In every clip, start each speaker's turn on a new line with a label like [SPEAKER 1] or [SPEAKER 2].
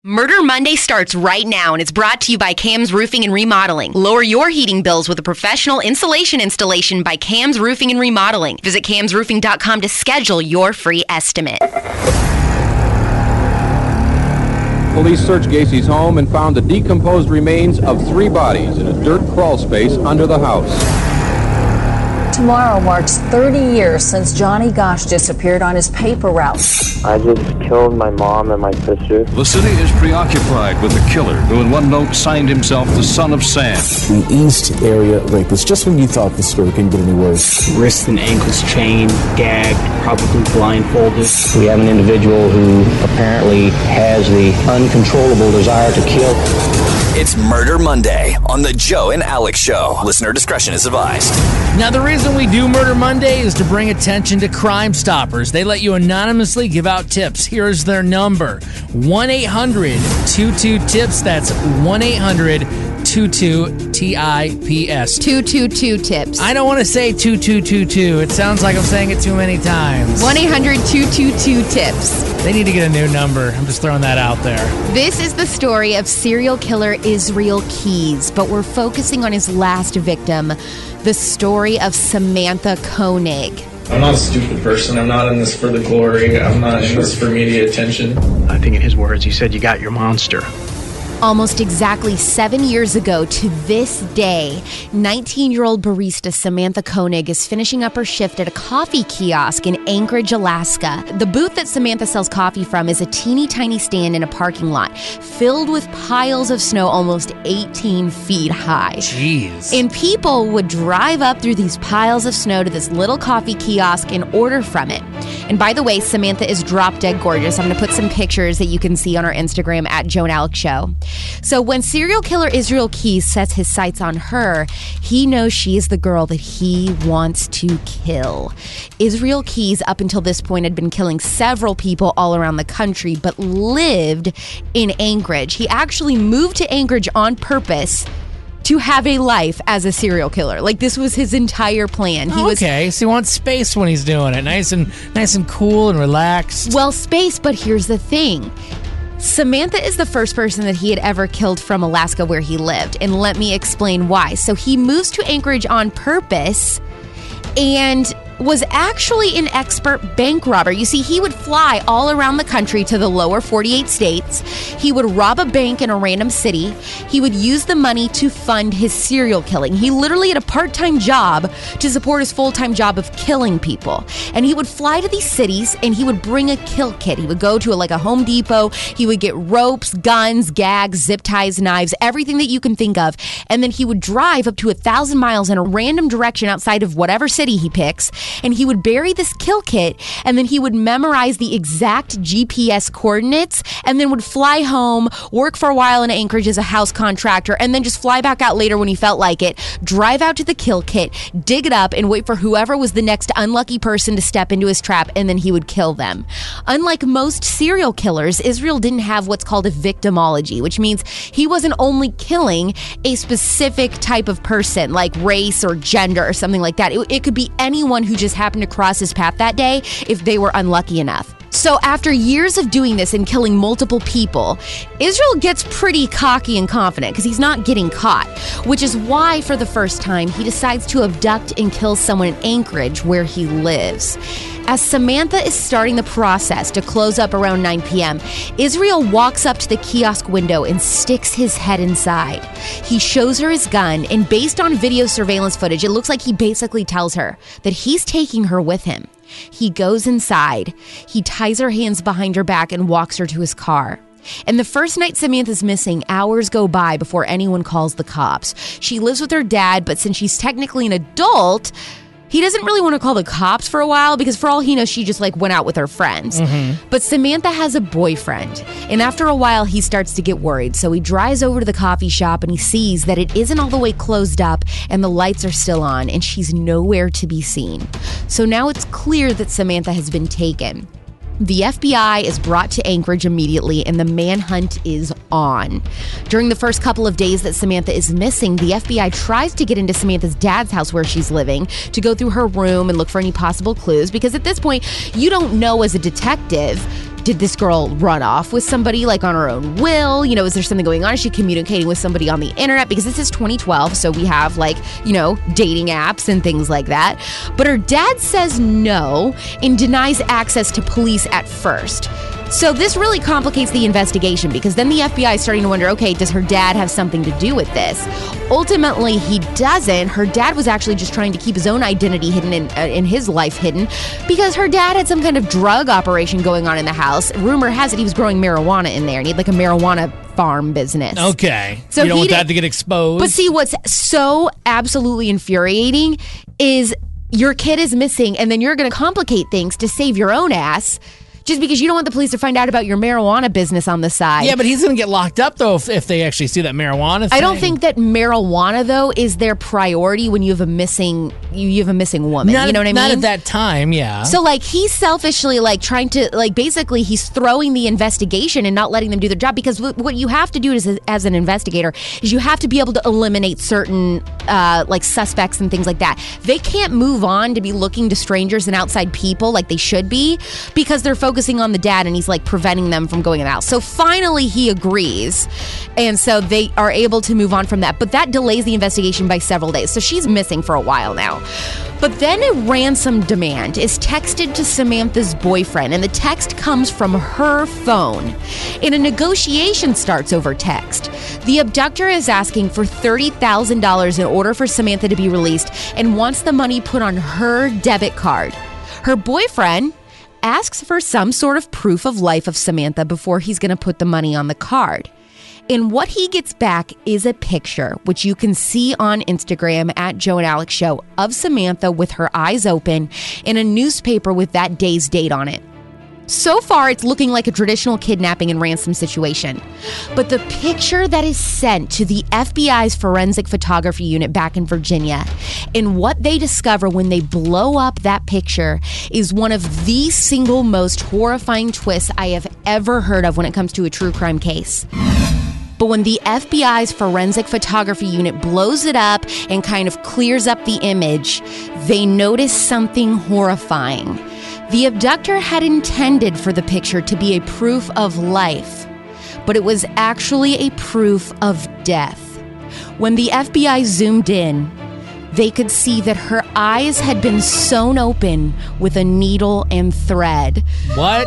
[SPEAKER 1] Murder Monday starts right now, and it's brought to you by Cam's Roofing and Remodeling. Lower your heating bills with a professional insulation installation by Cam's Roofing and Remodeling. Visit camsroofing.com to schedule your free estimate.
[SPEAKER 2] Police searched Gacy's home and found the decomposed remains of 3 bodies in a dirt crawl space under the house.
[SPEAKER 3] Tomorrow marks 30 years since Johnny Gosch disappeared on his paper route.
[SPEAKER 4] I just killed my mom and my sister.
[SPEAKER 5] The city is preoccupied with the killer who in one note signed himself the Son of Sam.
[SPEAKER 6] The East Area Rapist, just when you thought the story couldn't get any worse.
[SPEAKER 7] Wrists and ankles chained, gagged, probably blindfolded.
[SPEAKER 8] We have an individual who apparently has the uncontrollable desire to kill.
[SPEAKER 9] It's Murder Monday on the Joe and Alex Show. Listener discretion is advised.
[SPEAKER 10] Now, the reason we do Murder Monday is to bring attention to Crime Stoppers. They let you anonymously give out tips. Here's their number, 1-800-22-TIPS. That's 1-800-22-TIPS.
[SPEAKER 1] 222-TIPS.
[SPEAKER 10] I don't want to say 2222. It sounds like I'm saying it too many times.
[SPEAKER 1] 1-800-222-TIPS.
[SPEAKER 10] They need to get a new number. I'm just throwing that out there.
[SPEAKER 1] This is the story of serial killer Israel Keyes, but we're focusing on his last victim, the story of Samantha Koenig.
[SPEAKER 11] I'm not a stupid person. I'm not in this for the glory. I'm not in this for media attention.
[SPEAKER 7] I think in his words, he said, "You got your monster."
[SPEAKER 1] Almost exactly 7 years ago to this day, 19-year-old barista Samantha Koenig is finishing up her shift at a coffee kiosk in Anchorage, Alaska. The booth that Samantha sells coffee from is a teeny tiny stand in a parking lot filled with piles of snow almost 18 feet high.
[SPEAKER 10] Jeez.
[SPEAKER 1] And people would drive up through these piles of snow to this little coffee kiosk and order from it. And by the way, Samantha is drop dead gorgeous. I'm going to put some pictures that you can see on our Instagram at Joe and Alex Show. So when serial killer Israel Keyes sets his sights on her, he knows she is the girl that he wants to kill. Israel Keyes, up until this point, had been killing several people all around the country, but lived in Anchorage. He actually moved to Anchorage on purpose to have a life as a serial killer. Like, this was his entire plan.
[SPEAKER 10] So he wants space when he's doing it. Nice and cool and relaxed.
[SPEAKER 1] Well, space, but here's the thing. Samantha is the first person that he had ever killed from Alaska where he lived, and let me explain why. So he moves to Anchorage on purpose and was actually an expert bank robber. You see, he would fly all around the country to the lower 48 states. He would rob a bank in a random city. He would use the money to fund his serial killing. He literally had a part-time job to support his full-time job of killing people. And he would fly to these cities and he would bring a kill kit. He would go to a Home Depot. He would get ropes, guns, gags, zip ties, knives, everything that you can think of. And then he would drive up to 1,000 miles in a random direction outside of whatever city he picks. And he would bury this kill kit, and then he would memorize the exact GPS coordinates, and then would fly home, work for a while in Anchorage as a house contractor, and then just fly back out later when he felt like it, drive out to the kill kit, dig it up, and wait for whoever was the next unlucky person to step into his trap, and then he would kill them. Unlike most serial killers, Israel didn't have what's called a victimology, which means he wasn't only killing a specific type of person, like race or gender or something like that. It could be anyone who just happened to cross his path that day if they were unlucky enough. So after years of doing this and killing multiple people, Israel gets pretty cocky and confident because he's not getting caught, which is why for the first time he decides to abduct and kill someone in Anchorage where he lives. As Samantha is starting the process to close up around 9 p.m., Israel walks up to the kiosk window and sticks his head inside. He shows her his gun, and based on video surveillance footage, it looks like he basically tells her that he's taking her with him. He goes inside, he ties her hands behind her back and walks her to his car. And the first night Samantha's missing, hours go by before anyone calls the cops. She lives with her dad, but since she's technically an adult, he doesn't really want to call the cops for a while because for all he knows, she just went out with her friends. Mm-hmm. But Samantha has a boyfriend. And after a while, he starts to get worried. So he drives over to the coffee shop and he sees that it isn't all the way closed up and the lights are still on and she's nowhere to be seen. So now it's clear that Samantha has been taken. The FBI is brought to Anchorage immediately, and the manhunt is on. During the first couple of days that Samantha is missing, the FBI tries to get into Samantha's dad's house where she's living to go through her room and look for any possible clues, because at this point, you don't know as a detective did this girl run off with somebody like on her own will? You know, is there something going on? Is she communicating with somebody on the internet? Because this is 2012, so we have like, you know, dating apps and things like that. But her dad says no and denies access to police at first. So this really complicates the investigation because then the FBI is starting to wonder, okay, does her dad have something to do with this? Ultimately, he doesn't. Her dad was actually just trying to keep his own identity hidden in his life hidden because her dad had some kind of drug operation going on in the house. Rumor has it he was growing marijuana in there and he had like a marijuana farm business.
[SPEAKER 10] Okay.
[SPEAKER 1] So
[SPEAKER 10] you don't want that to get exposed.
[SPEAKER 1] But see, what's so absolutely infuriating is your kid is missing and then you're going to complicate things to save your own ass. Just because you don't want the police to find out about your marijuana business on the side.
[SPEAKER 10] Yeah, but he's going to get locked up, though, if they actually see that marijuana thing.
[SPEAKER 1] I don't think that marijuana, though, is their priority when you have a missing woman. You know what I mean?
[SPEAKER 10] Not at that time, yeah.
[SPEAKER 1] So, like, he's selfishly, like, trying to, like, basically he's throwing the investigation and not letting them do their job. Because what you have to do as an investigator is you have to be able to eliminate certain, like, suspects and things like that. They can't move on to be looking to strangers and outside people like they should be because they're focusing on the dad and he's like preventing them from going in the house. So finally he agrees and so they are able to move on from that, but that delays the investigation by several days. So she's missing for a while now. But then a ransom demand is texted to Samantha's boyfriend and the text comes from her phone and a negotiation starts over text. The abductor is asking for $30,000 in order for Samantha to be released and wants the money put on her debit card. Her boyfriend asks for some sort of proof of life of Samantha before he's going to put the money on the card. And what he gets back is a picture, which you can see on Instagram at Joe and Alex Show, of Samantha with her eyes open in a newspaper with that day's date on it. So far, it's looking like a traditional kidnapping and ransom situation. But the picture that is sent to the FBI's forensic photography unit back in Virginia, and what they discover when they blow up that picture is one of the single most horrifying twists I have ever heard of when it comes to a true crime case. But when the FBI's forensic photography unit blows it up and kind of clears up the image, they notice something horrifying. The abductor had intended for the picture to be a proof of life, but it was actually a proof of death. When the FBI zoomed in, they could see that her eyes had been sewn open with a needle and thread.
[SPEAKER 10] What?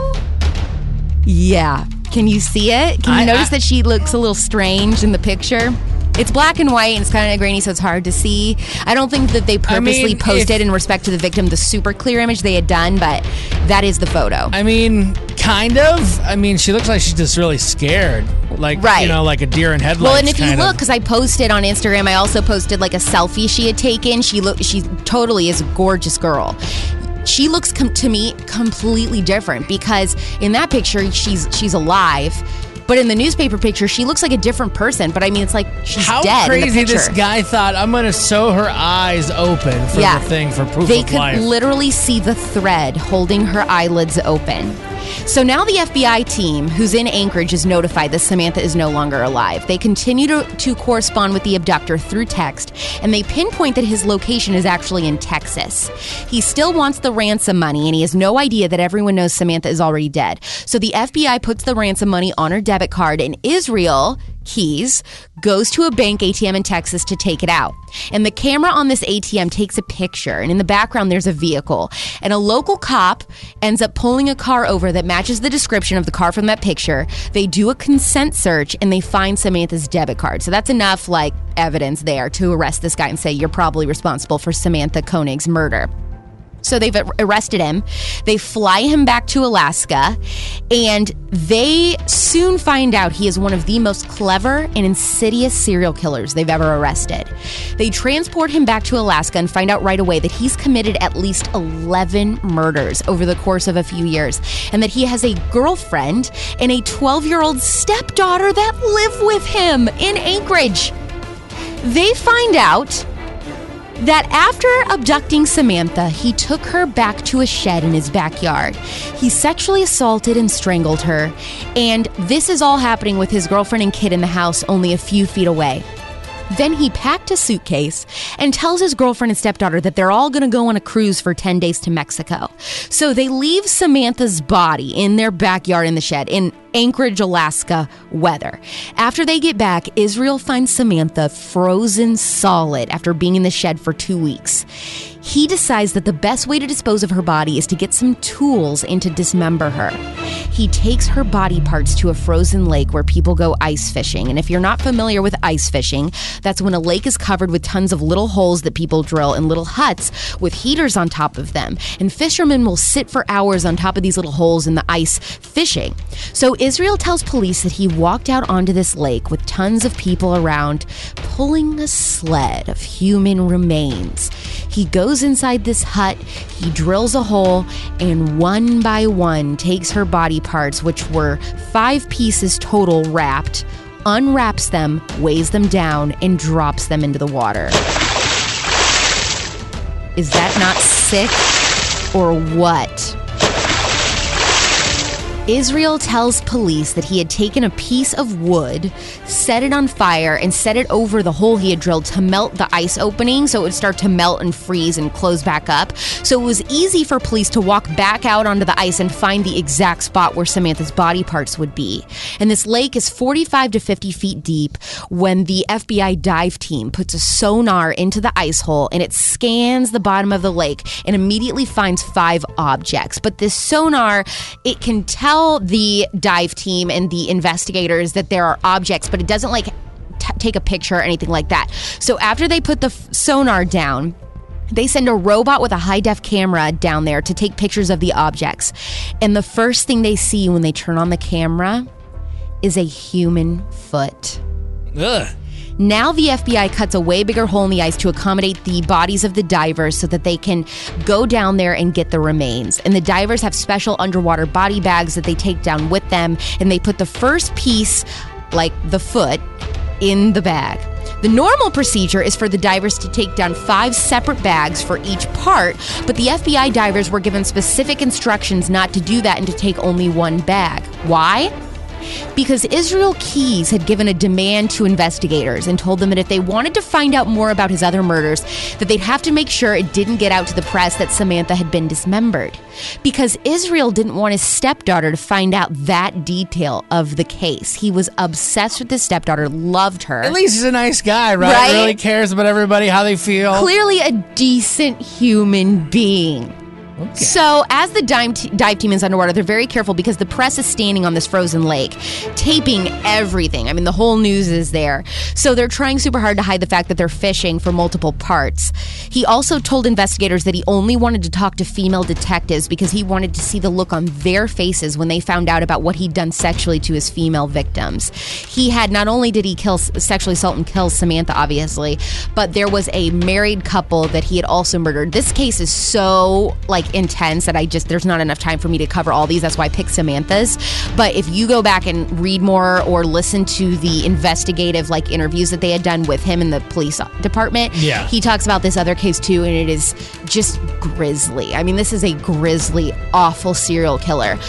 [SPEAKER 1] Yeah. Can you see it? Can you notice that she looks a little strange in the picture? It's black and white and it's kind of grainy, so it's hard to see. I don't think that they purposely posted in respect to the victim the super clear image they had done, but that is the photo.
[SPEAKER 10] I mean, kind of. I mean, she looks like she's just really scared. Like, right. You know, like a deer in headlights.
[SPEAKER 1] Well, and if you look, because I posted on Instagram, I also posted like a selfie she had taken. She totally is a gorgeous girl. She looks to me completely different because in that picture, she's alive. But in the newspaper picture, she looks like a different person. But I mean, it's like she's dead.
[SPEAKER 10] How crazy
[SPEAKER 1] in the picture.
[SPEAKER 10] This guy thought, I'm going to sew her eyes open for the thing, for proof of life.
[SPEAKER 1] They could literally see the thread holding her eyelids open. So now the FBI team, who's in Anchorage, is notified that Samantha is no longer alive. They continue to correspond with the abductor through text, and they pinpoint that his location is actually in Texas. He still wants the ransom money, and he has no idea that everyone knows Samantha is already dead. So the FBI puts the ransom money on her debit card, and Israel Keys goes to a bank ATM in Texas to take it out. And the camera on this ATM takes a picture, and in the background there's a vehicle. And a local cop ends up pulling a car over that matches the description of the car from that picture. They do a consent search, and they find Samantha's debit card. So that's enough, like, evidence there to arrest this guy and say, you're probably responsible for Samantha Koenig's murder. So they've arrested him. They fly him back to Alaska, and they soon find out he is one of the most clever and insidious serial killers they've ever arrested. They transport him back to Alaska and find out right away that he's committed at least 11 murders over the course of a few years, and that he has a girlfriend and a 12-year-old stepdaughter that live with him in Anchorage. They find out that after abducting Samantha, he took her back to a shed in his backyard. He sexually assaulted and strangled her, and this is all happening with his girlfriend and kid in the house only a few feet away. Then he packed a suitcase and tells his girlfriend and stepdaughter that they're all going to go on a cruise for 10 days to Mexico. So they leave Samantha's body in their backyard in the shed in Anchorage, Alaska weather. After they get back, Israel finds Samantha frozen solid after being in the shed for 2 weeks. He decides that the best way to dispose of her body is to get some tools and to dismember her. He takes her body parts to a frozen lake where people go ice fishing. And if you're not familiar with ice fishing, that's when a lake is covered with tons of little holes that people drill in little huts with heaters on top of them. And fishermen will sit for hours on top of these little holes in the ice fishing. So Israel tells police that he walked out onto this lake with tons of people around, pulling a sled of human remains. He goes inside this hut, he drills a hole, and one by one takes her body parts, which were 5 pieces total wrapped, unwraps them, weighs them down, and drops them into the water. Is that not sick or what? Israel tells police that he had taken a piece of wood, set it on fire, and set it over the hole he had drilled to melt the ice opening so it would start to melt and freeze and close back up. So it was easy for police to walk back out onto the ice and find the exact spot where Samantha's body parts would be. And this lake is 45 to 50 feet deep when the FBI dive team puts a sonar into the ice hole and it scans the bottom of the lake and immediately finds 5 objects. But this sonar, it can tell the dive team and the investigators that there are objects, but it doesn't take a picture or anything like that. So after they put the sonar down, they send a robot with a high-def camera down there to take pictures of the objects. And the first thing they see when they turn on the camera is a human foot.
[SPEAKER 10] Ugh.
[SPEAKER 1] Now the FBI cuts a way bigger hole in the ice to accommodate the bodies of the divers so that they can go down there and get the remains. And the divers have special underwater body bags that they take down with them, and they put the first piece, like the foot, in the bag. The normal procedure is for the divers to take down 5 separate bags for each part, but the FBI divers were given specific instructions not to do that and to take only one bag. Why? Because Israel Keyes had given a demand to investigators and told them that if they wanted to find out more about his other murders, that they'd have to make sure it didn't get out to the press that Samantha had been dismembered. Because Israel didn't want his stepdaughter to find out that detail of the case. He was obsessed with his stepdaughter, loved her.
[SPEAKER 10] At least he's a nice guy, right? Really cares about everybody, how they feel.
[SPEAKER 1] Clearly a decent human being. Okay. So as the dive team is underwater, they're very careful because the press is standing on this frozen lake, taping everything. I mean, the whole news is there. So they're trying super hard to hide the fact that they're fishing for multiple parts. He also told investigators that he only wanted to talk to female detectives because he wanted to see the look on their faces when they found out about what he'd done sexually to his female victims. He had, not only did he sexually assault and kill Samantha, obviously, but there was a married couple that he had also murdered. This case is so, intense that there's not enough time for me to cover all these. That's why I picked Samantha's. But if you go back and read more or listen to the investigative interviews that they had done with him in the police department, he talks about this other case too, and it is just grisly. I mean, this is a grisly, awful serial killer.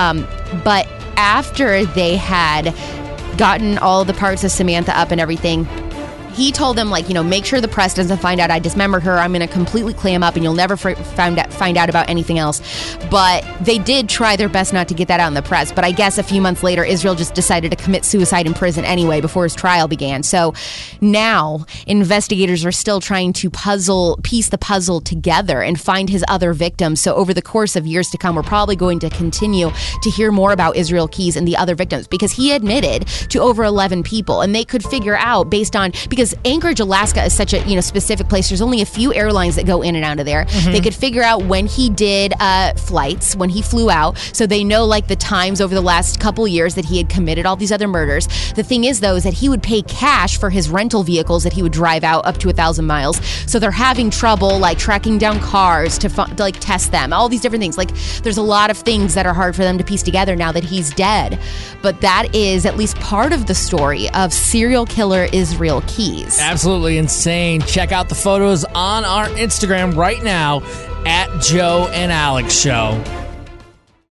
[SPEAKER 1] But after they had gotten all the parts of Samantha up and everything, he told them, make sure the press doesn't find out I dismembered her. I'm going to completely clam up and you'll never find out about anything else. But they did try their best not to get that out in the press. But I guess a few months later, Israel just decided to commit suicide in prison anyway before his trial began. So now investigators are still trying to piece the puzzle together and find his other victims. So over the course of years to come, we're probably going to continue to hear more about Israel Keyes and the other victims because he admitted to over 11 people. And they could figure out because Anchorage, Alaska is such a specific place. There's only a few airlines that go in and out of there. Mm-hmm. They could figure out when he did flights, when he flew out. So they know the times over the last couple years that he had committed all these other murders. The thing is, though, is that he would pay cash for his rental vehicles that he would drive out up to 1,000 miles. So they're having trouble tracking down cars to test them. All these different things. There's a lot of things that are hard for them to piece together now that he's dead. But that is at least part of the story of serial killer Israel Keyes.
[SPEAKER 10] Absolutely insane. Check out the photos on our Instagram right now at Joe and Alex Show.